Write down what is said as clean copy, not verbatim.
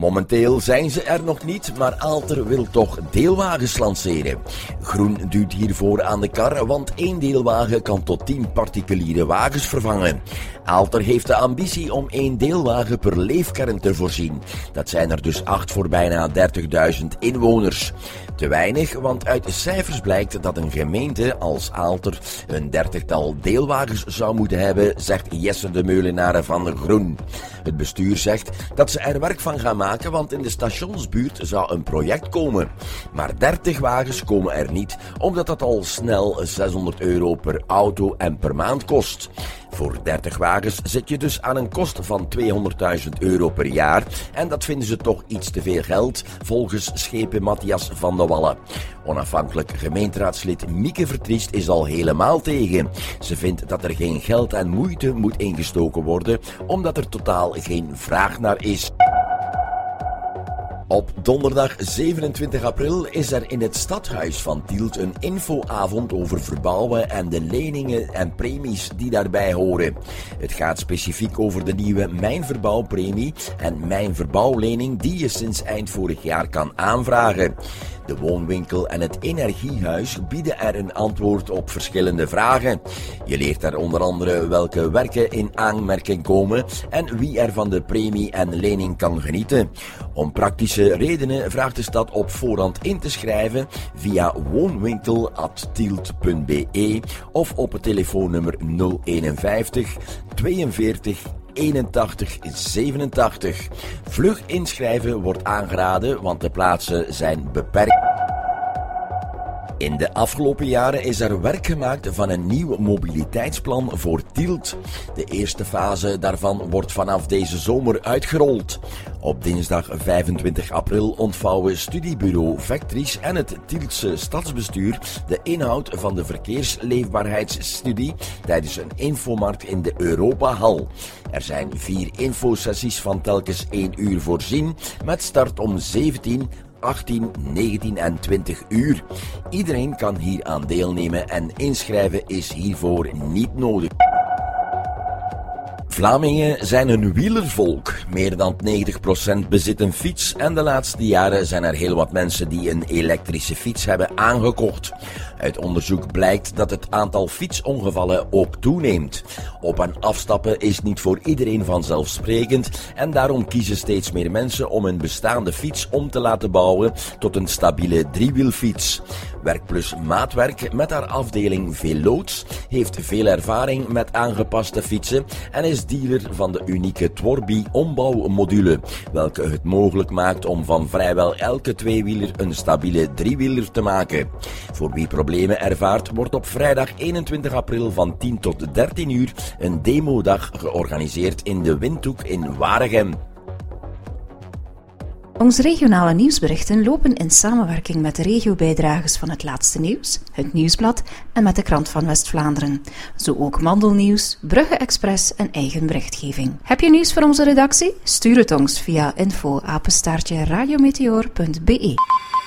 Momenteel zijn ze er nog niet, maar Aalter wil toch deelwagens lanceren. Groen duwt hiervoor aan de kar, want 1 deelwagen kan tot 10 particuliere wagens vervangen. Aalter heeft de ambitie om 1 deelwagen per leefkern te voorzien. Dat zijn er dus 8 voor bijna 30.000 inwoners. Te weinig, want uit de cijfers blijkt dat een gemeente als Aalter een 30-tal deelwagens zou moeten hebben, zegt Jesse de Meulenaren van Groen. Het bestuur zegt dat ze er werk van gaan maken, want in de stationsbuurt zou een project komen. Maar 30 wagens komen er niet, omdat dat al snel €600 per auto en per maand kost. Voor 30 wagens zit je dus aan een kost van €200.000 per jaar en dat vinden ze toch iets te veel geld, volgens schepen Matthias van der Wallen. Onafhankelijk gemeenteraadslid Mieke Vertriest is al helemaal tegen. Ze vindt dat er geen geld en moeite moet ingestoken worden, omdat er totaal geen vraag naar is. Op donderdag 27 april is er in het stadhuis van Tielt een infoavond over verbouwen en de leningen en premies die daarbij horen. Het gaat specifiek over de nieuwe Mijnverbouwpremie en Mijnverbouwlening die je sinds eind vorig jaar kan aanvragen. De woonwinkel en het energiehuis bieden er een antwoord op verschillende vragen. Je leert er onder andere welke werken in aanmerking komen en wie er van de premie en lening kan genieten. Om praktische redenen vraagt de stad op voorhand in te schrijven via woonwinkel@tielt.be of op het telefoonnummer 051 42 81 87. Vlug inschrijven wordt aangeraden, want de plaatsen zijn beperkt. In de afgelopen jaren is er werk gemaakt van een nieuw mobiliteitsplan voor Tielt. De eerste fase daarvan wordt vanaf deze zomer uitgerold. Op dinsdag 25 april ontvouwen studiebureau Vectris en het Tieltse stadsbestuur de inhoud van de verkeersleefbaarheidsstudie tijdens een infomarkt in de Europahal. Er zijn 4 infosessies van telkens 1 uur voorzien, met start om 17, 18, 19 en 20 uur. Iedereen kan hier aan deelnemen en inschrijven is hiervoor niet nodig. Vlamingen zijn een wielervolk. Meer dan 90% bezit een fiets en de laatste jaren zijn er heel wat mensen die een elektrische fiets hebben aangekocht. Uit onderzoek blijkt dat het aantal fietsongevallen ook toeneemt. Op- en afstappen is niet voor iedereen vanzelfsprekend en daarom kiezen steeds meer mensen om een bestaande fiets om te laten bouwen tot een stabiele driewielfiets. Werkplus Maatwerk met haar afdeling Veloods heeft veel ervaring met aangepaste fietsen en is dealer van de unieke Tworby ombouwmodule, welke het mogelijk maakt om van vrijwel elke tweewieler een stabiele driewieler te maken. Voor wie problemen ervaart, wordt op vrijdag 21 april van 10 tot 13 uur een demodag georganiseerd in de Windhoek in Waregem. Onze regionale nieuwsberichten lopen in samenwerking met de regiobijdragers van Het Laatste Nieuws, het Nieuwsblad en met de Krant van West-Vlaanderen. Zo ook Mandelnieuws, Brugge Express en eigen berichtgeving. Heb je nieuws voor onze redactie? Stuur het ons via info@radiometeor.be.